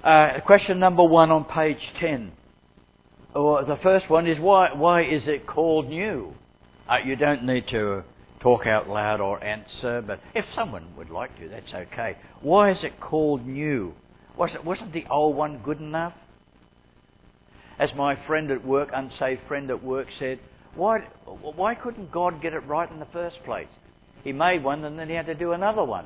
Question number 1 on page 10. The first one is why is it called new? You don't need to talk out loud or answer, but if someone would like to, that's okay. Why is it called new? Wasn't the old one good enough? As my unsaved friend at work said, why couldn't God get it right in the first place? He made one and then he had to do another one.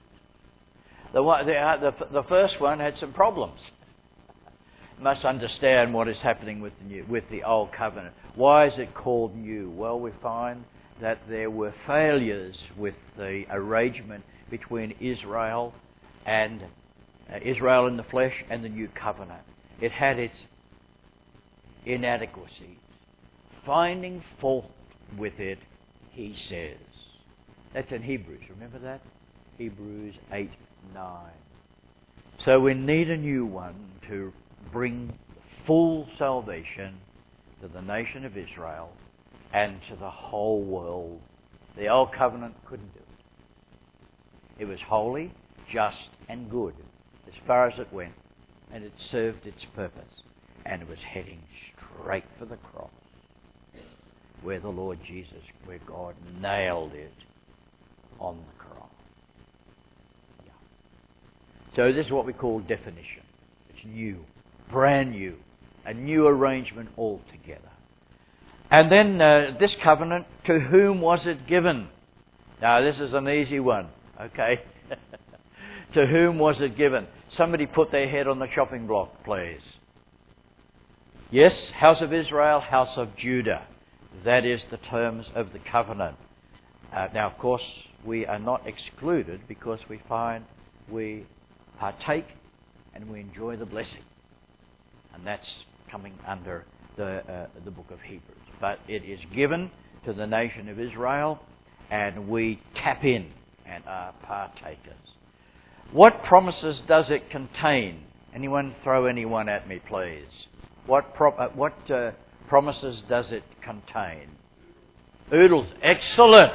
The first one had some problems. You must understand what is happening with the old covenant. Why is it called new? Well, we find that there were failures with the arrangement between Israel in the flesh and the new covenant. It had its inadequacies. Finding fault with it, he says. That's in Hebrews, remember that? Hebrews 8:9. So we need a new one to bring full salvation to the nation of Israel and to the whole world. The old covenant couldn't do it. It was holy, just and good as far as it went, and it served its purpose, and it was heading straight for the cross, where God nailed it on the cross. Yeah. So this is what we call definition. It's new, brand new, a new arrangement altogether. And then this covenant, to whom was it given? Now this is an easy one, okay? To whom was it given? Somebody put their head on the chopping block, please. Yes, house of Israel, house of Judah. That is the terms of the covenant. Now, of course, we are not excluded because we find we partake and we enjoy the blessing. And that's coming under the book of Hebrews. But it is given to the nation of Israel, and we tap in and are partakers. What promises does it contain? Anyone throw anyone at me, please. What promises does it contain? Oodles. Excellent.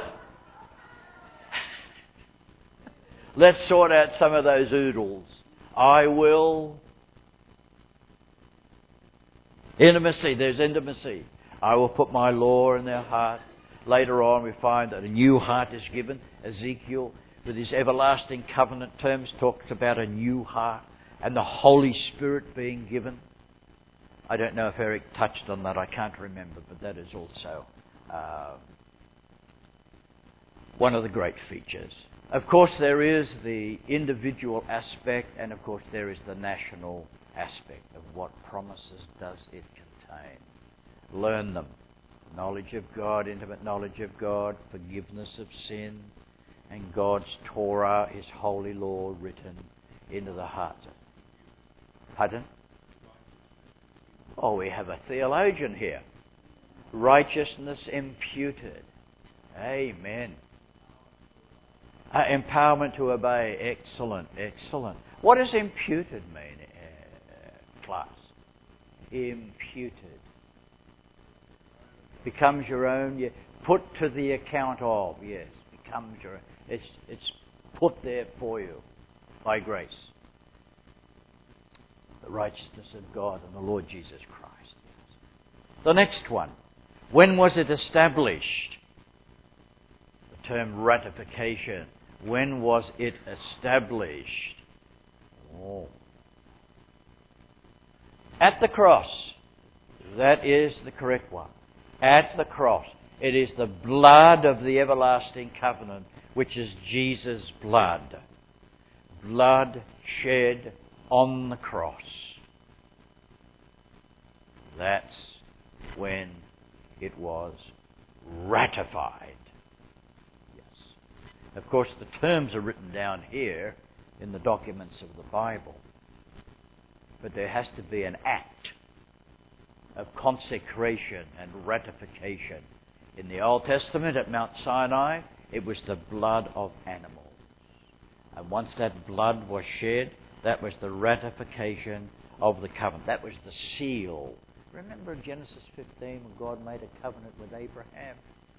Let's sort out some of those oodles. I will. Intimacy. There's intimacy. I will put my law in their heart. Later on we find that a new heart is given. Ezekiel, with his everlasting covenant terms, talks about a new heart and the Holy Spirit being given. I don't know if Eric touched on that. I can't remember, but that is also one of the great features. Of course, there is the individual aspect, and of course, there is the national aspect of what promises does it contain. Learn them. Knowledge of God, intimate knowledge of God, forgiveness of sin, and God's Torah, His holy law, written into the hearts. Pardon? Oh, we have a theologian here. Righteousness imputed. Amen. Empowerment to obey. Excellent, excellent. What does imputed mean, class? Imputed. Becomes your own. Put to the account of. Yes, becomes your own. It's put there for you by grace. The righteousness of God and the Lord Jesus Christ. The next one. When was it established? The term ratification. When was it established? Oh. At the cross. That is the correct one. At the cross. It is the blood of the everlasting covenant, which is Jesus' blood. Blood shed on the cross. That's when it was ratified. Yes. Of course, the terms are written down here in the documents of the Bible. But there has to be an act of consecration and ratification. In the Old Testament at Mount Sinai, it was the blood of animals. And once that blood was shed, that was the ratification of the covenant. That was the seal. Remember in Genesis 15 when God made a covenant with Abraham?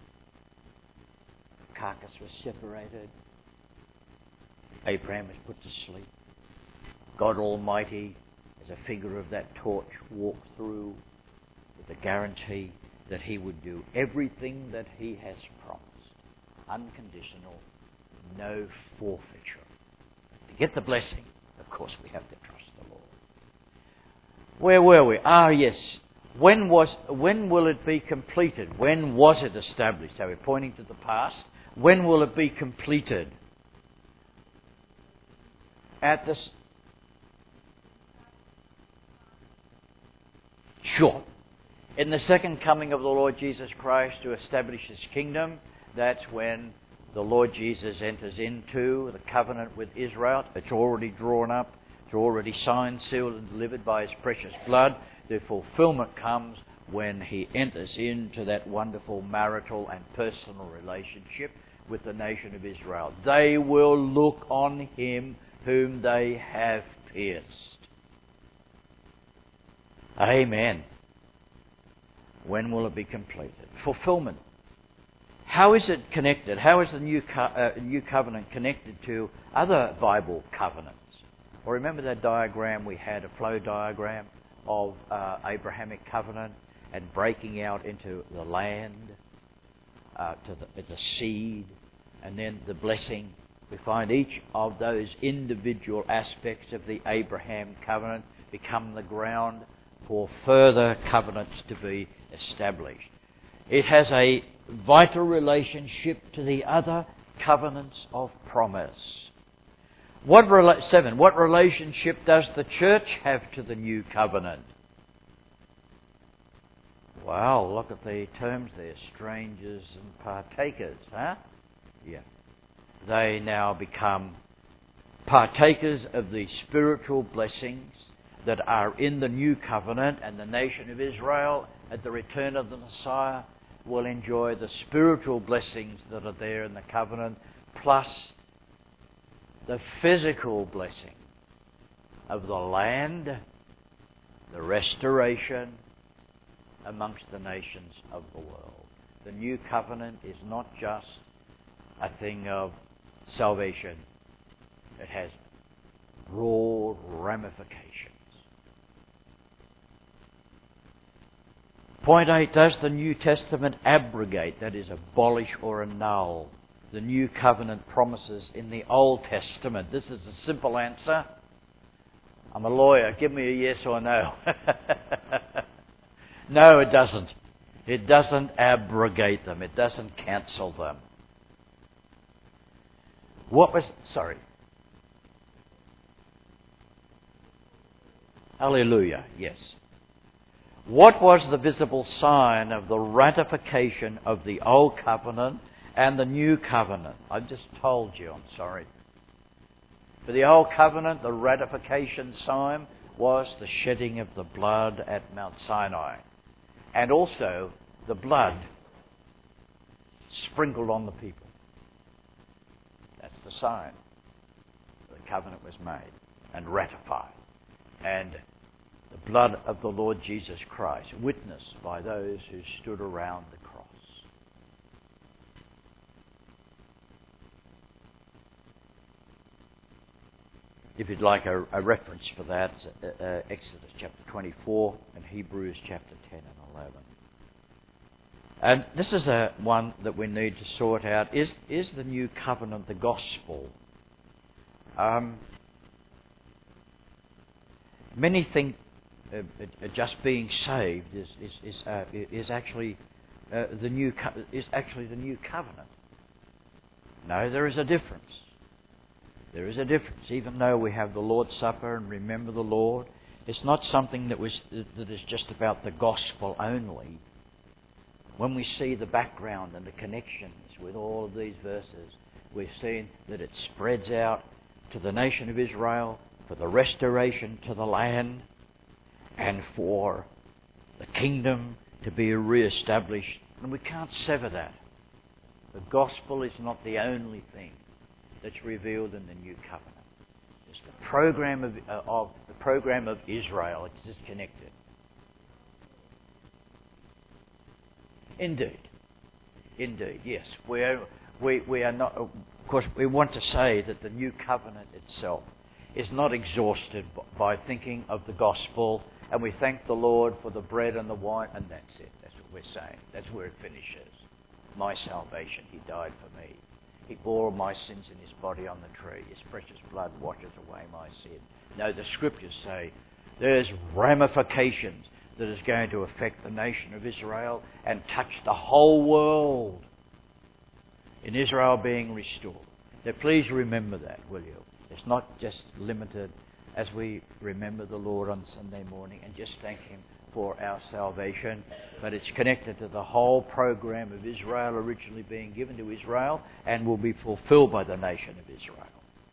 The carcass was separated. Abraham was put to sleep. God Almighty as a figure of that torch, walked through with the guarantee that he would do everything that he has promised. Unconditional, no forfeiture. To get the blessing, of course, we have to trust the Lord. Where were we? Yes. When will it be completed? When was it established? So we're pointing to the past. When will it be completed? Sure. In the second coming of the Lord Jesus Christ to establish His kingdom, that's when the Lord Jesus enters into the covenant with Israel. It's already drawn up. It's already signed, sealed and delivered by His precious blood. The fulfillment comes when He enters into that wonderful marital and personal relationship with the nation of Israel. They will look on Him whom they have pierced. Amen. When will it be completed? Fulfillment. How is it connected? How is the new covenant connected to other Bible covenants? Well, remember that diagram we had, a flow diagram of Abrahamic covenant and breaking out into the land, to the seed, and then the blessing. We find each of those individual aspects of the Abraham covenant become the ground for further covenants to be established. It has a vital relationship to the other covenants of promise. 7. What relationship does the church have to the new covenant? Wow, look at the terms there. Strangers and partakers, huh? Yeah. They now become partakers of the spiritual blessings that are in the new covenant, and the nation of Israel at the return of the Messiah will enjoy the spiritual blessings that are there in the covenant, plus the physical blessing of the land, the restoration amongst the nations of the world. The new covenant is not just a thing of salvation. It has broad ramifications. Point 8, does the New Testament abrogate, that is, abolish or annul, the New Covenant promises in the Old Testament? This is a simple answer. I'm a lawyer. Give me a yes or no. No, it doesn't. It doesn't abrogate them. It doesn't cancel them. Hallelujah, yes. What was the visible sign of the ratification of the Old Covenant and the New Covenant? I've just told you, I'm sorry. For the Old Covenant, the ratification sign was the shedding of the blood at Mount Sinai. And also the blood sprinkled on the people. That's the sign. The covenant was made and ratified. And the blood of the Lord Jesus Christ, witnessed by those who stood around the cross. If you'd like a reference for that, Exodus chapter 24 and Hebrews chapter 10 and 11. And this is one that we need to sort out. Is the new covenant the gospel? Many think just being saved is actually the new covenant. No, there is a difference. There is a difference. Even though we have the Lord's Supper and remember the Lord, it's not something that is just about the gospel only. When we see the background and the connections with all of these verses, we've seen that it spreads out to the nation of Israel, for the restoration to the land, and for the kingdom to be re-established. And we can't sever that. The gospel is not the only thing that's revealed in the new covenant. It's the program of Israel. It's disconnected. Indeed, yes. We are not. Of course, we want to say that the new covenant itself is not exhausted by thinking of the gospel, and we thank the Lord for the bread and the wine, and that's it. That's what we're saying. That's where it finishes. My salvation, He died for me. He bore my sins in His body on the tree. His precious blood washes away my sin. No, the Scriptures say there's ramifications that is going to affect the nation of Israel and touch the whole world in Israel being restored. Now please remember that, will you? It's not just limited as we remember the Lord on Sunday morning and just thank Him for our salvation, but it's connected to the whole program of Israel originally being given to Israel and will be fulfilled by the nation of Israel.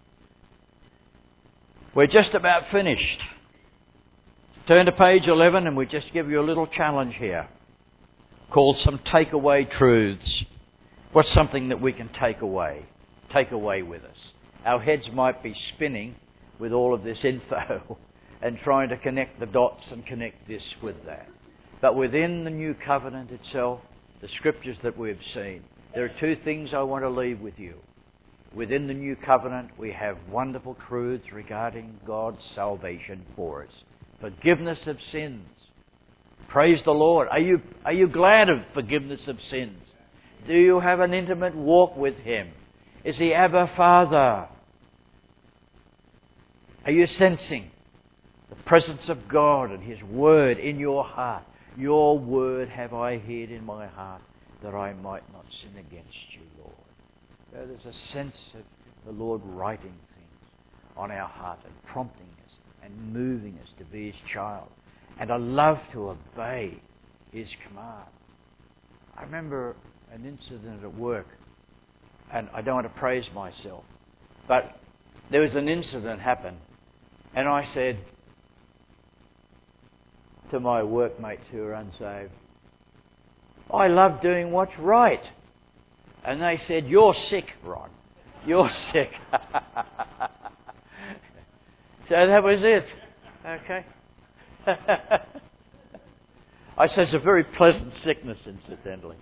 We're just about finished. Turn to page 11 and we just give you a little challenge here called some takeaway truths. What's something that we can take away with us? Our heads might be spinning with all of this info and trying to connect the dots and connect this with that. But within the new covenant itself, the Scriptures that we've seen, there are two things I want to leave with you. Within the new covenant, we have wonderful truths regarding God's salvation for us. Forgiveness of sins. Praise the Lord. Are you glad of forgiveness of sins? Do you have an intimate walk with Him? Is He Abba Father? Are you sensing the presence of God and His Word in your heart? Your Word have I hid in my heart that I might not sin against you, Lord. There's a sense of the Lord writing things on our heart and prompting us and moving us to be His child and a love to obey His command. I remember an incident at work, and I don't want to praise myself, but there was an incident happen, and I said to my workmates who are unsaved, I love doing what's right. And they said, you're sick, Ron. You're sick. So that was it. Okay. I said it's a very pleasant sickness, incidentally.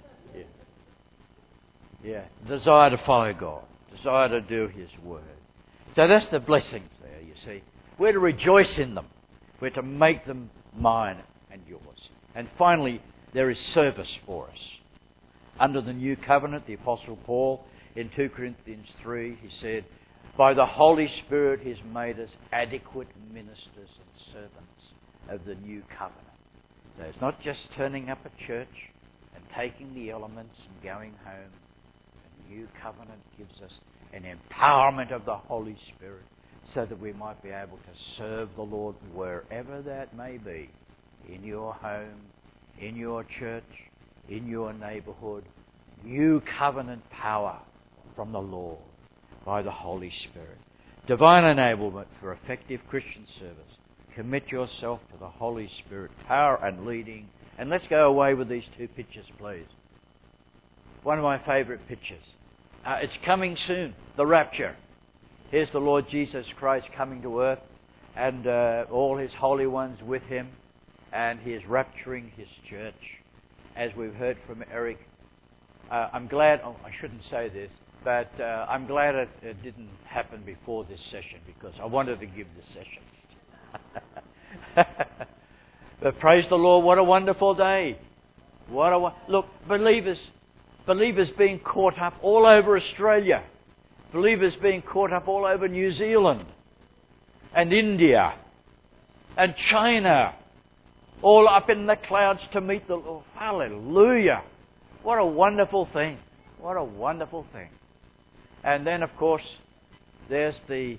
Yeah. Desire to follow God. Desire to do His Word. So that's the blessings there, you see. We're to rejoice in them. We're to make them mine and yours. And finally, there is service for us. Under the new covenant, the Apostle Paul, in 2 Corinthians 3, he said, by the Holy Spirit He's made us adequate ministers and servants of the new covenant. So it's not just turning up at church and taking the elements and going home. The new covenant gives us an empowerment of the Holy Spirit so that we might be able to serve the Lord wherever that may be. In your home, in your church, in your neighbourhood. New covenant power from the Lord by the Holy Spirit. Divine enablement for effective Christian service. Commit yourself to the Holy Spirit, power and leading. And let's go away with these two pictures, please. One of my favourite pictures. It's coming soon, the rapture. Here's the Lord Jesus Christ coming to earth and all His holy ones with Him, and He is rapturing His church. As we've heard from Eric, I'm glad, I shouldn't say this, but I'm glad it didn't happen before this session because I wanted to give the session. But praise the Lord, what a wonderful day. Look, believers being caught up all over Australia. Believers being caught up all over New Zealand and India and China. All up in the clouds to meet the Lord. Hallelujah. What a wonderful thing. What a wonderful thing. And then, of course, there's the...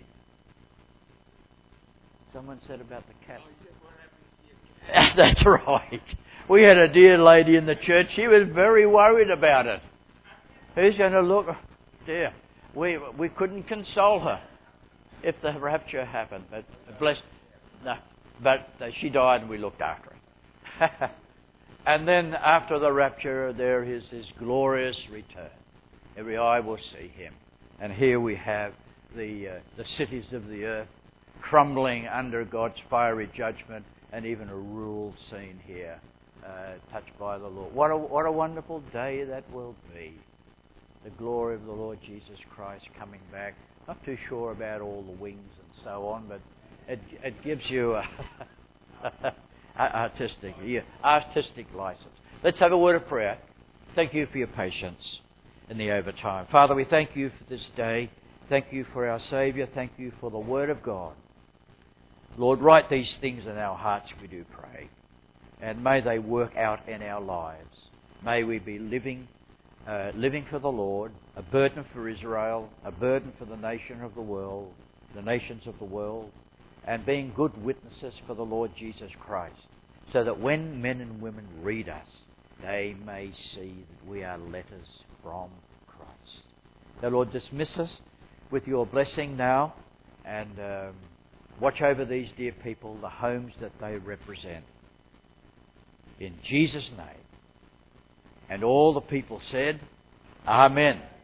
Someone said about the cat. That's right. We had a dear lady in the church. She was very worried about it. Who's going to look? Dear. We couldn't console her if the rapture happened. But blessed... No. But she died and we looked after her. And then after the rapture, there is His glorious return. Every eye will see Him. And here we have the cities of the earth crumbling under God's fiery judgment, and even a rule scene here touched by the Lord. What a wonderful day that will be. The glory of the Lord Jesus Christ coming back Not too sure about all the wings and so on, but it gives you artistic license. Let's have a word of prayer. Thank you for your patience in the overtime. Father, we thank you for this day. Thank you for our Saviour. Thank you for the Word of God. Lord, write these things in our hearts, we do pray. And may they work out in our lives. May we be living for the Lord, a burden for Israel, a burden for the nations of the world, and being good witnesses for the Lord Jesus Christ, so that when men and women read us, they may see that we are letters from Christ. Now, Lord, dismiss us with your blessing now, and watch over these dear people, the homes that they represent. In Jesus' name. And all the people said, Amen.